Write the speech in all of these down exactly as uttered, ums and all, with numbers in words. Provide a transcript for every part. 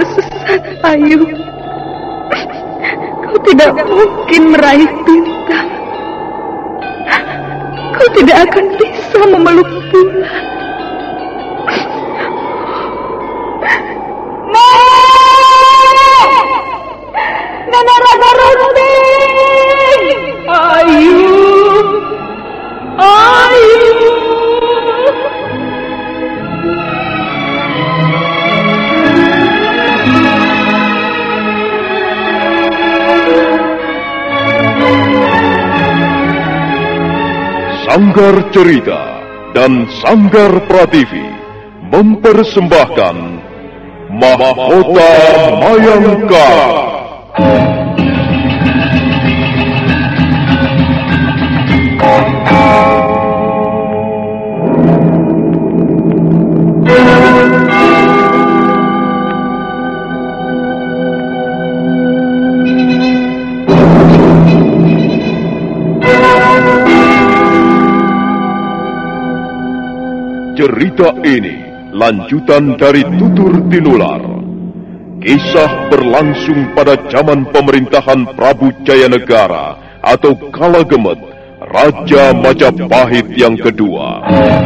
sesat, Ayu. Kau tidak mungkin meraih bintang. Kau tidak akan bisa memeluk bulan. Nenek Rada Runting! Ayu! Ayu! Sanggar Cerita dan Sanggar Prativi mempersembahkan Mahkota Mayangkara. Cerita ini lanjutan dari Tutur Tinular. Kisah berlangsung pada zaman pemerintahan Prabu Jayanegara atau Kala Gemet, Raja Majapahit yang kedua.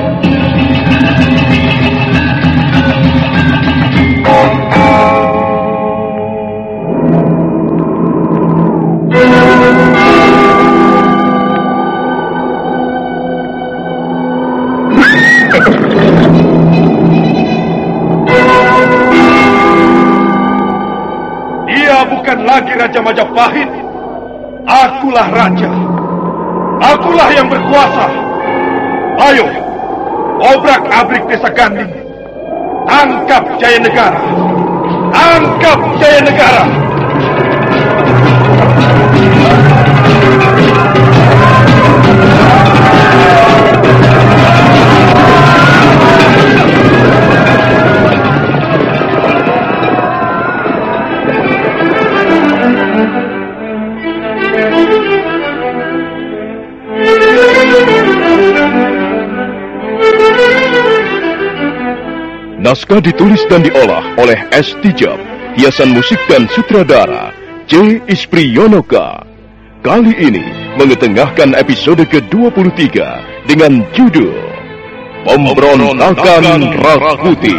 Bukan lagi Raja Majapahit. Akulah raja. Akulah yang berkuasa. Ayo, obrak-abrik desa Ganding. Tangkap Jayanegara. Tangkap Jayanegara. Naskah ditulis dan diolah oleh S. Tijab, hiasan musik dan sutradara C. Ispriyonoka. Kali ini mengetengahkan episode ke dua puluh tiga dengan judul Pemberontakan Rakuti.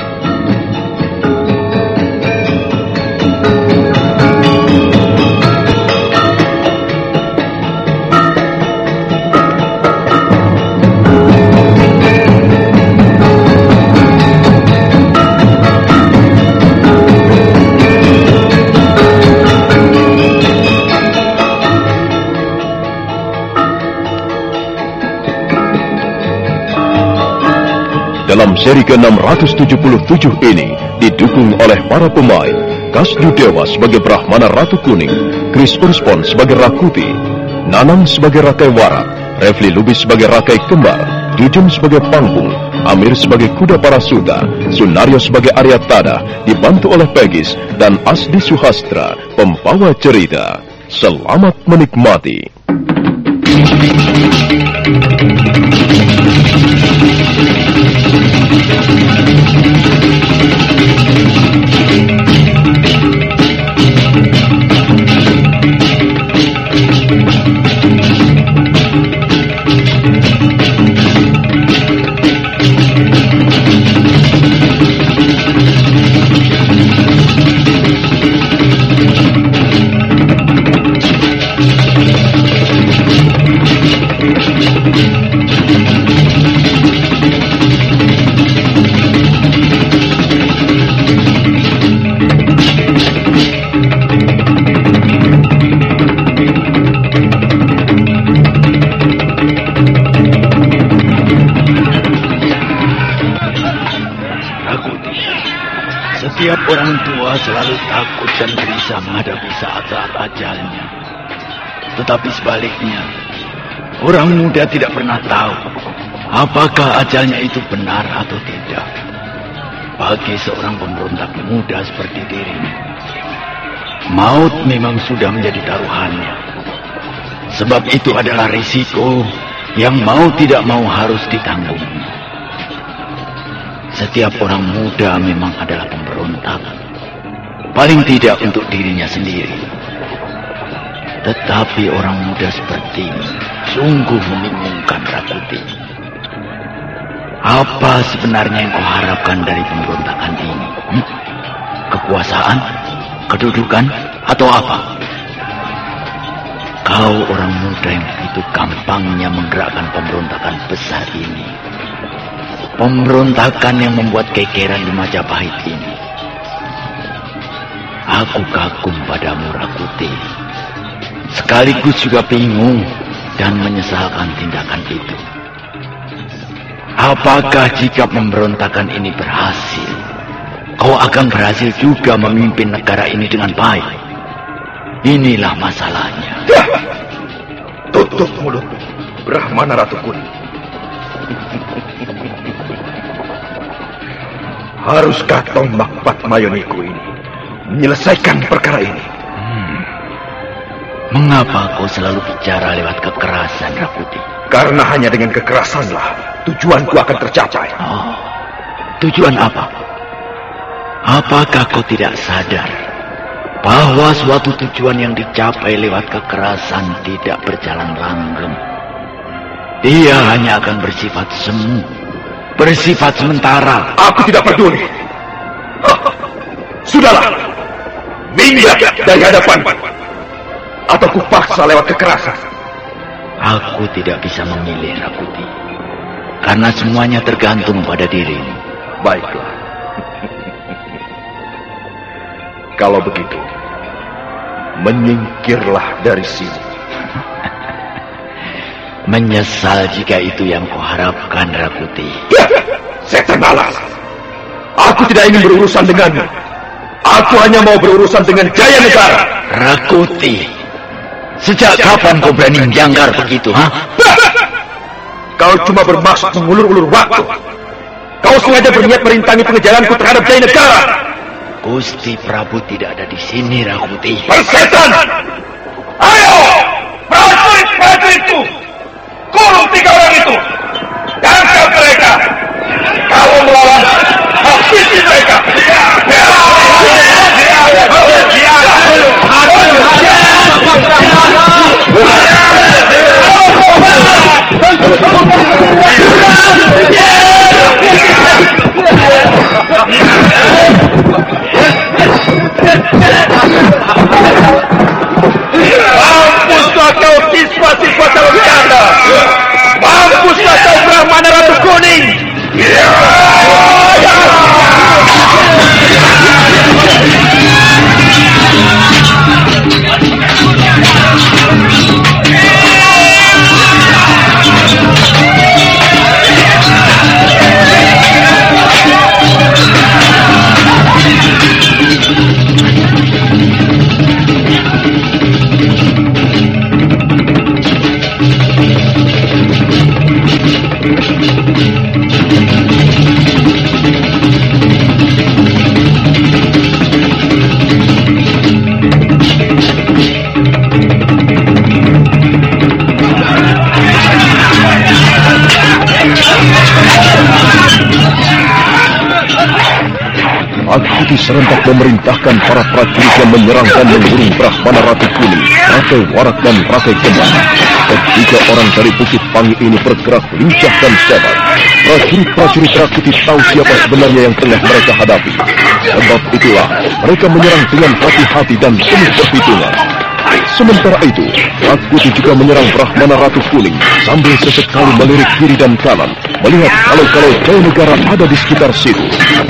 Dalam seri ke enam ratus tujuh puluh tujuh ini didukung oleh para pemain Kasdu Dewa sebagai Brahmana Ratu Kuning, Chris Urspon sebagai Rakuti, Nanang sebagai Rakai Warak, Refli Lubis sebagai Rakai Kembar, Jujun sebagai Pangpung, Amir sebagai Kuda Parasuta, Sunario sebagai Arya Tada, dibantu oleh Pegis, dan Asdi Suhastra, pembawa cerita. Selamat menikmati. Setiap orang tua selalu takut dan gelisah menghadapi saat-saat ajalnya. Tetapi sebaliknya, orang muda tidak pernah tahu apakah ajalnya itu benar atau tidak. Bagi seorang pemberontak muda seperti dirinya, maut memang sudah menjadi taruhannya. Sebab itu adalah risiko yang mau tidak mau harus ditanggung. Setiap orang muda memang adalah pemberontak, Paling tidak untuk dirinya sendiri. Tetapi orang muda seperti ini sungguh membingungkan, Rakuti. Apa sebenarnya yang kau harapkan dari pemberontakan ini? Hmm? Kekuasaan? Kedudukan? Atau apa? Kau orang muda yang begitu gampangnya menggerakkan pemberontakan besar ini. Pemberontakan yang membuat kekeran di Majapahit ini. Aku kagum padamu, Rakuti. Sekaligus juga bingung dan menyesalkan tindakan itu. Apakah jika pemberontakan ini berhasil, kau akan berhasil juga memimpin negara ini dengan baik? Inilah masalahnya. Dah! Tutup mulut, Brahmana Ratu Kuning. Haruskah Tong Makpat Mayoniku ini menyelesaikan perkara ini? Hmm. Mengapa kau selalu bicara lewat kekerasan, Rakuti? Karena hanya dengan kekerasanlah tujuanku akan tercapai. Oh, tujuan apa? Apakah kau tidak sadar bahwa suatu tujuan yang dicapai lewat kekerasan tidak berjalan langgeng? Dia hanya akan bersifat semu, bersifat sementara. Aku tidak peduli. Sudahlah, minggat dari hadapan, atau kupaksa lewat kekerasan. Aku tidak bisa memilih, Rakuti, karena semuanya tergantung pada dirimu. Baiklah. Kalau begitu, menyingkirlah dari sini. Menyesal jika itu yang kau harapkan, Rakuti. Ya, setan malas. Aku tidak ingin berurusan denganmu. Aku hanya mau berurusan dengan Jaya Negara. Rakuti, sejak kapan kau berani menjangkar begitu, ha? Kau cuma bermaksud mengulur-ulur waktu. Kau sengaja berniat merintangi pengejaranku terhadap Jaya Negara. Gusti Prabu tidak ada di sini, Rakuti. Persetan! Ayo, prajurit-prajuritku, kurung tiga orang itu. Tangkap mereka. Kalau melawan, habisi mereka. Mampuslah kau siswa-siswa calon ganda. Mampuslah kau Brahmana Ratu Kuning. Rakuti serentak memerintahkan para prajurit yang menyerang dan mengurung Brahmana Ratu Kuning, Rakai Warak dan Rakai Kembar. Ketiga orang dari Bukit Pangi ini bergerak lincah dan sebat. Prajurit-prajurit Rakuti tahu siapa sebenarnya yang tengah mereka hadapi. Sebab itulah mereka menyerang dengan hati-hati dan penuh perhitungan. Sementara itu, Rakuti juga menyerang Brahmana Ratu Kuning sambil sesekali melirik kiri dan kanan, melihat kalau-kalau Jaya Negara ada di sekitar situ.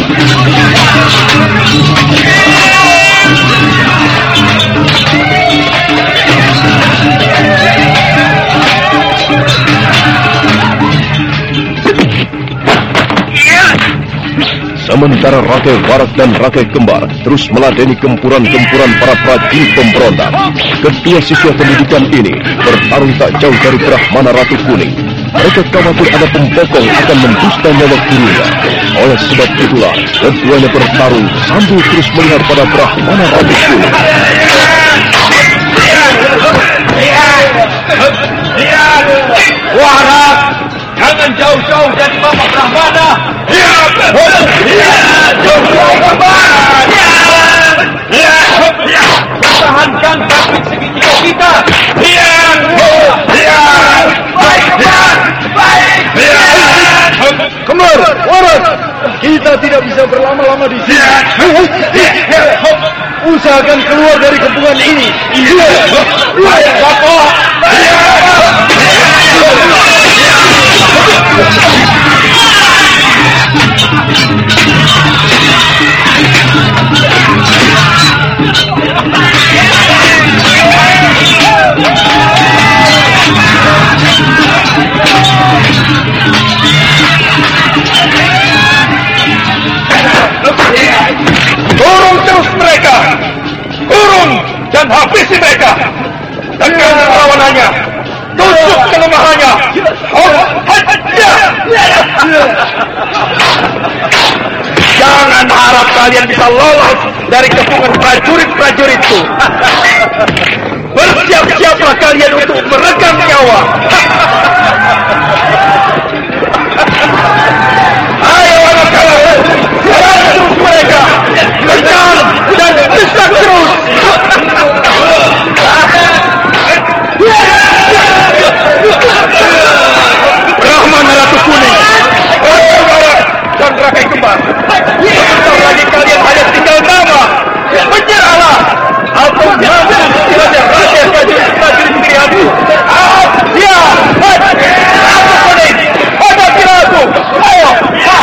Sementara Rakai Warak dan Rakai Kembar terus meladeni gempuran-gempuran para prajurit pemberontak. Kedua siswa pendidikan ini bertarung tak jauh dari Brahmana Ratu Kuning. Mereka khawatir ada pembokong akan mendusta nyawa gurunya. Oleh sebab itulah, keduanya bertarung sambil terus melihat pada Brahmana Ratu Kuning. Warak, jangan jauh-jauh dari Bapak Brahmana. Jauh-jauh Brahmana. usahakan keluar dari kepungan ini. Iya. Baik, Bapak. Turun terus mereka. Turun dan habisi mereka. Tekan perlawanannya. Tusuk kelemahannya. Jangan harap kalian bisa lolos dari kepungan prajurit-prajuritku. Bersiap-siaplah kalian untuk meregang nyawa. Ayo anak-anak, serang terus mereka. Kejar dan desak terus. Brahmana Ratu Kuning, Ratu Barat dan Rakai Kembar. Sebentar lagi kalian hanya tinggal nama. Menyerahlah atau mati istilahnya rakyat prajurit-prajurit pilihanku. Ah, ya, Ratu Kuning, hadapilah aku. Ayo.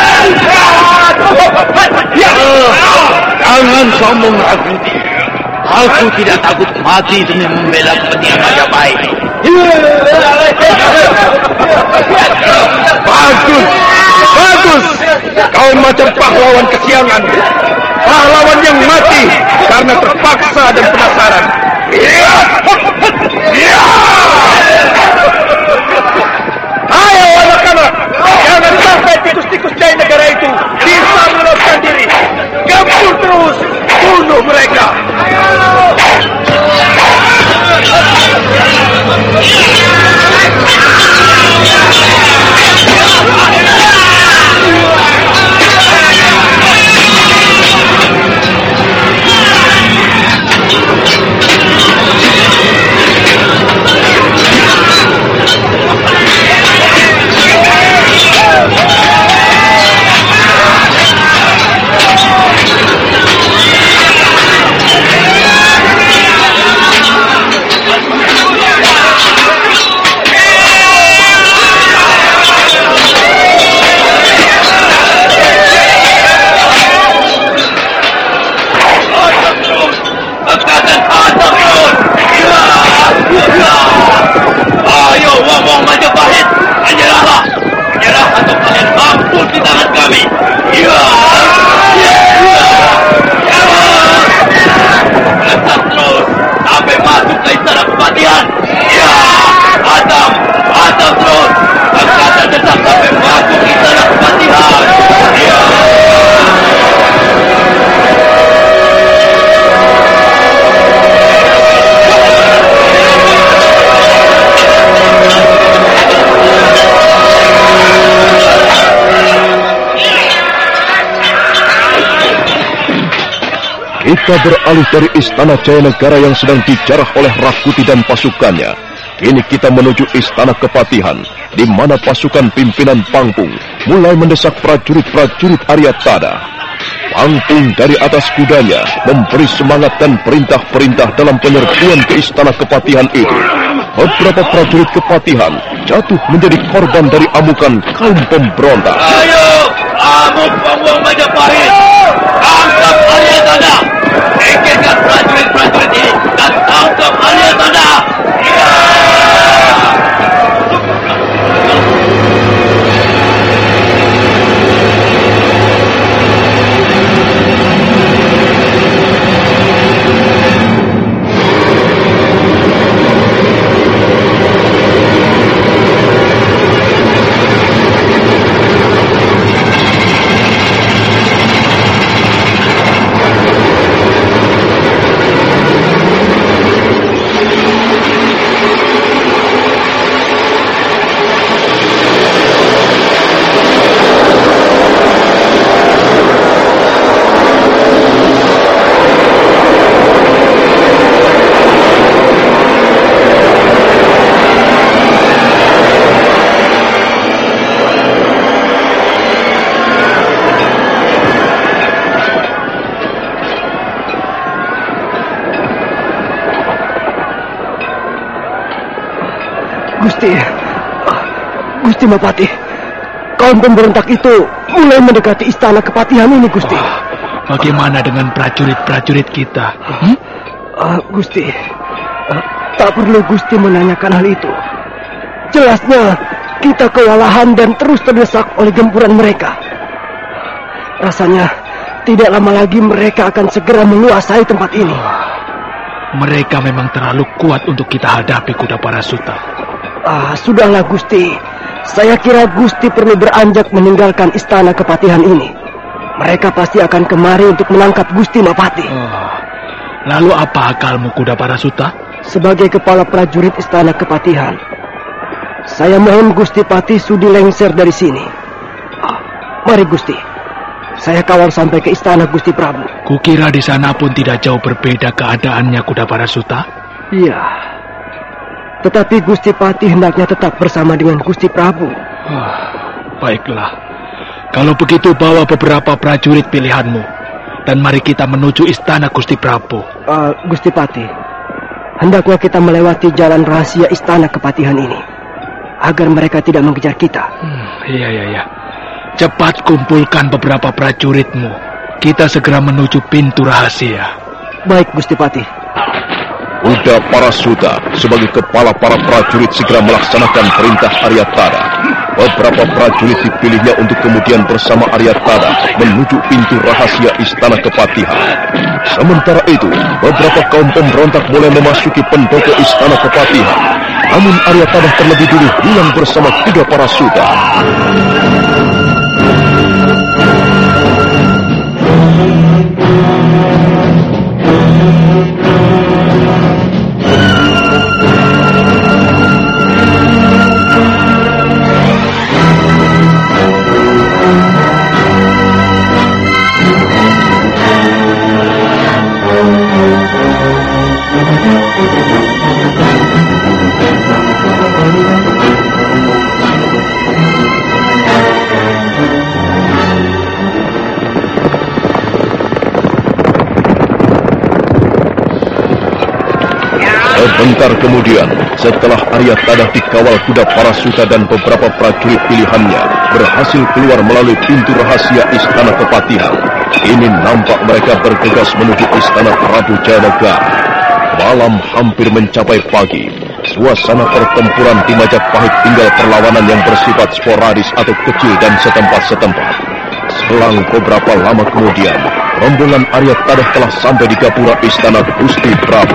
Jangan sombong, Rakuti. Aku tidak takut mati demi membela kepentingan Majapahit. Bagus, bagus. Kau macam pahlawan kesiangan. Pahlawan yang mati karena terpaksa dan penasaran. Ayo anak-anak, jangan sampai tikus-tikus Jaya negara itu bisa meloloskan diri. Gempur terus, bunuh mereka. Ayo, ngomong Majapahit, menyerahlah, menyerah atau kalian mampu di tangan kami. Ya, letak terus sampai masuk ke istana kepatihan. Ya, Adam, Adam terus, angkatan tetap sampai masuk ke istana kepatihan. Ya. Kita beralih dari istana Jayanegara yang sedang dijarah oleh Rakuti dan pasukannya. Kini kita menuju istana Kepatihan, di mana pasukan pimpinan Pangpung mulai mendesak prajurit-prajurit Aryatana. Pangpung dari atas kudanya memberi semangat dan perintah-perintah dalam penyerbuan ke istana Kepatihan itu. Beberapa prajurit Kepatihan jatuh menjadi korban dari amukan kaum pemberontak. Ayo, amuk pembuang Majapahit, tangkap Aryatana, singkirkan prajurit-prajurit ini dan tangkap Aryatana. Ya. Gusti, Gusti Mapati, kaum pemberontak itu mulai mendekati istana kepatihan ini, Gusti. Oh, bagaimana dengan prajurit-prajurit kita? Hmm? Uh, Gusti, uh, tak perlu Gusti menanyakan hal itu. Jelasnya kita kewalahan dan terus terdesak oleh gempuran mereka. Rasanya tidak lama lagi mereka akan segera menguasai tempat ini. Oh, mereka memang terlalu kuat untuk kita hadapi, Kuda Parasuta. Ah, sudahlah Gusti. Saya kira Gusti perlu beranjak meninggalkan istana kepatihan ini. Mereka pasti akan kemari untuk menangkap Gusti Mapati. Oh, lalu apa akalmu, Kuda Parasuta? Sebagai kepala prajurit istana kepatihan, saya mohon Gusti Pati sudi lengser dari sini. Ah, mari Gusti, saya kawal sampai ke istana Gusti Prabu. Kukira di sana pun tidak jauh berbeda keadaannya, Kuda Parasuta. Iya, tetapi Gusti Pati hendaknya tetap bersama dengan Gusti Prabu. Oh, baiklah. Kalau begitu bawa beberapa prajurit pilihanmu dan mari kita menuju istana Gusti Prabu. Uh, Gusti Pati, hendaknya kita melewati jalan rahasia istana kepatihan ini agar mereka tidak mengejar kita. Hmm, iya, iya, iya. Cepat kumpulkan beberapa prajuritmu. Kita segera menuju pintu rahasia. Baik, Gusti Pati. Kuda Parasuta sebagai kepala para prajurit segera melaksanakan perintah Aryatada. Beberapa prajurit dipilihnya untuk kemudian bersama Aryatada menuju pintu rahasia istana kepatihan. Sementara itu, beberapa kaum pemberontak mulai memasuki pendopo istana kepatihan. Namun Aryatada terlebih dulu hilang bersama Kuda Parasuta. Sebentar kemudian, setelah Aryatada dikawal Kuda Parasuta dan beberapa prajurit pilihannya berhasil keluar melalui pintu rahasia istana kepatihan, ini nampak mereka bergegas menuju istana Prabu Jayanegara. Malam hampir mencapai pagi. Suasana pertempuran di Majapahit tinggal perlawanan yang bersifat sporadis atau kecil dan setempat-setempat. Selang beberapa lama kemudian, rombongan Aryatada telah sampai di gapura istana Gusti Prabu.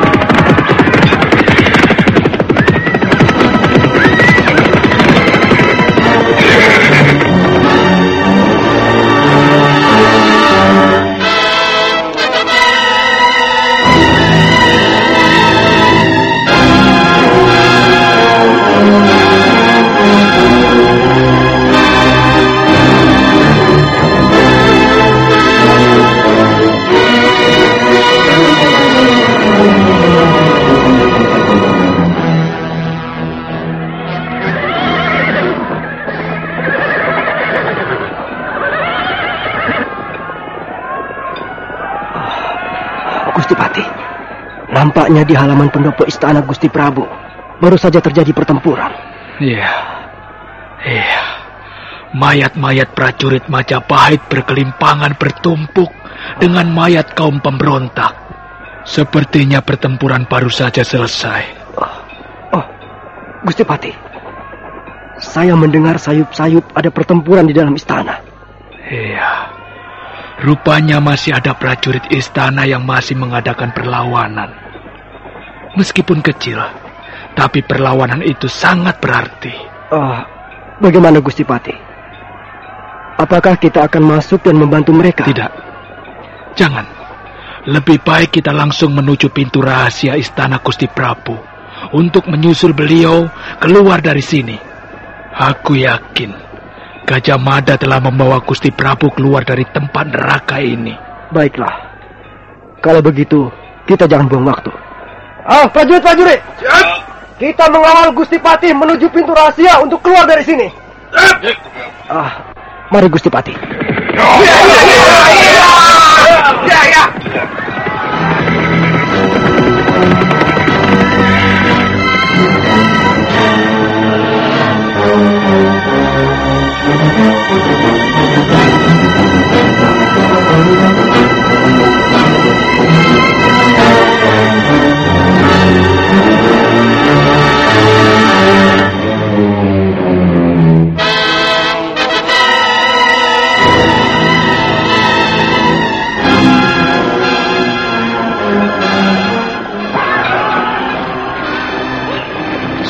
Gusti Pati, nampaknya di halaman pendopo istana Gusti Prabu baru saja terjadi pertempuran. Iya, iya. Mayat-mayat prajurit Majapahit berkelimpangan bertumpuk dengan mayat kaum pemberontak. Sepertinya pertempuran baru saja selesai. Oh, oh, Gusti Pati, saya mendengar sayup-sayup ada pertempuran di dalam istana. Iya. Rupanya masih ada prajurit istana yang masih mengadakan perlawanan. Meskipun kecil, tapi perlawanan itu sangat berarti. Oh, bagaimana Gusti Pati? Apakah kita akan masuk dan membantu mereka? Tidak. Jangan. Lebih baik kita langsung menuju pintu rahasia istana Gusti Prabu untuk menyusul beliau keluar dari sini. Aku yakin Gajah Mada telah membawa Gusti Prabu keluar dari tempat neraka ini. Baiklah. Kalau begitu, kita jangan buang waktu. Ah, prajurit-prajurit! Siap! Kita mengawal Gusti Pati menuju pintu rahasia untuk keluar dari sini. Siap! Ah, mari Gusti Pati. Ya, ya, ya! Ya, ya!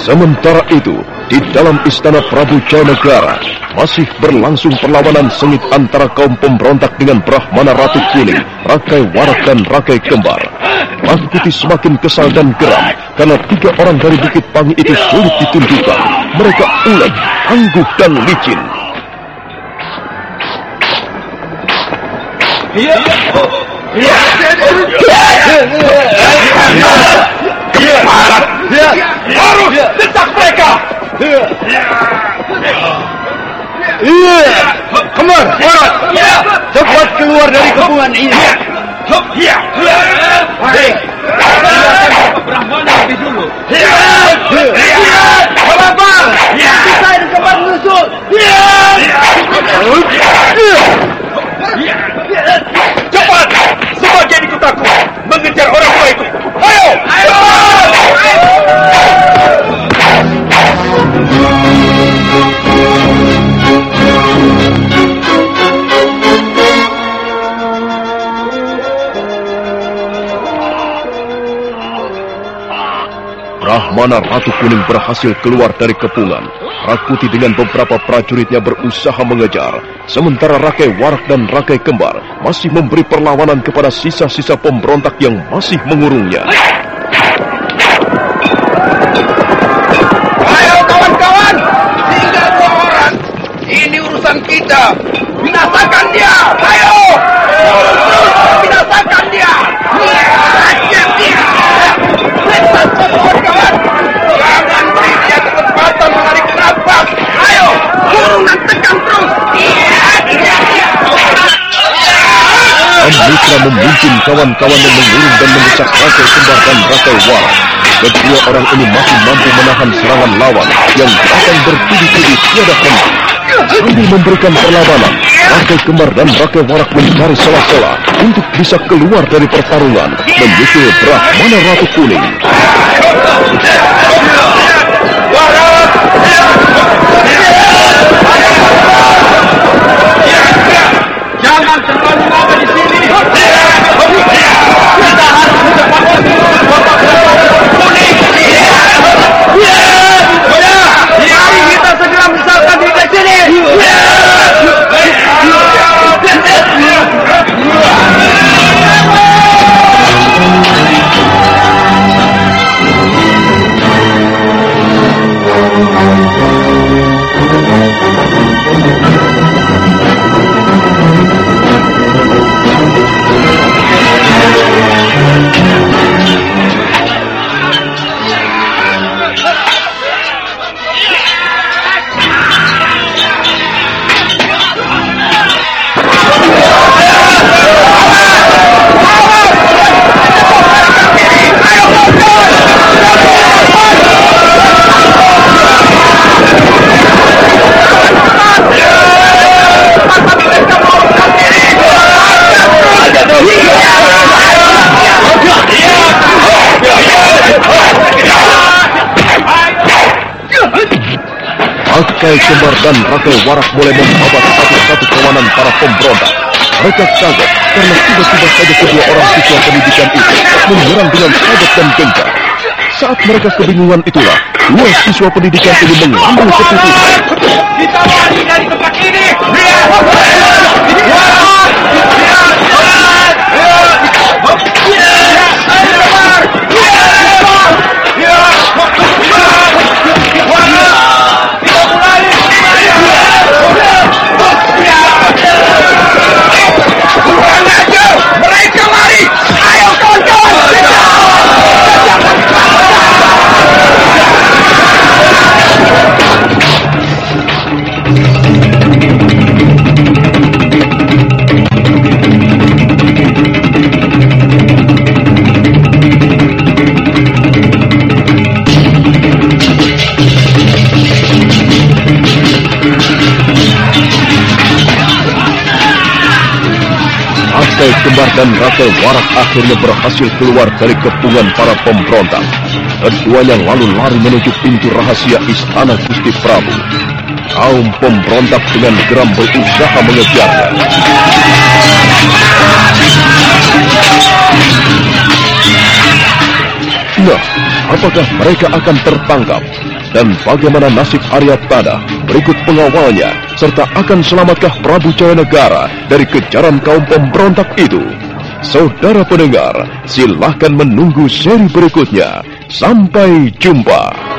Sementara itu, di dalam istana Prabu Jayanegara masih berlangsung perlawanan sengit antara kaum pemberontak dengan Brahmana Ratu Kuning, Rakai Warak dan Rakai Kembar. Rakuti semakin kesal dan geram karena tiga orang dari Bukit Pangi itu sulit ditunjukkan. Mereka ulet, tangguh dan licin. Harus desak mereka. Kembar, Warak, cepat keluar dari kepungan ini. Baik. Brahmana lebih dulu. Bapak, kita ini cepat menyusul. Cepat, sebagian ikut aku mengejar orang tua itu. Ayo, ayo. Brahmana Ratu Kuning berhasil keluar dari kepungan. Rakuti dengan beberapa prajuritnya berusaha mengejar. Sementara Rakai Warak dan Rakai Kembar masih memberi perlawanan kepada sisa-sisa pemberontak yang masih mengurungnya. Ayo kawan-kawan, tinggal dua orang. Ini urusan kita. Binasakan dia. Ayo. Terus binasakan dia. Hajar dia. Lepas kawan-kawan. Jangan beri dia kesempatan menarik nafas. Ayo, kurung dan tekan terus. Mitra memimpin kawan-kawannya mengurung dan mendesak Rakai Kembar dan Rakai Warak. Kedua orang ini masih mampu menahan serangan lawan yang datang bertubi-tubi tiada henti. Sambil memberikan perlawanan, Rakai Kembar dan Rakai Warak mencari celah-celah untuk bisa keluar dari pertarungan menyusul Brahmana Ratu Kuning. Jangan terlalu lama di sini. Kita harus menempatkan Kuning. Mari kita segera misalkan diri dari sini. Rakai Kembar dan Rakai Warak mulai membabat satu-satu kawanan para pemberontak. Mereka kaget karena tiba-tiba saja kedua orang siswa pendidikan itu menyerang dengan sabit dan genggam. Saat mereka kebingungan itulah, dua siswa pendidikan ini mengambil keputusan. Kita lari dari tempat ini. Mereka lari. Ayo kawan-kawan. Rakai Kembar dan Rakai Warak akhirnya berhasil keluar dari kepungan para pemberontak. Keduanya lalu lari menuju pintu rahasia istana Gusti Prabu. Kaum pemberontak dengan geram berusaha mengejarnya. Nah, apakah mereka akan tertangkap? Dan bagaimana nasib Aryatana berikut pengawalnya, serta akan selamatkah Prabu Jayanegara dari kejaran kaum pemberontak itu? Saudara pendengar, silahkan menunggu seri berikutnya. Sampai jumpa.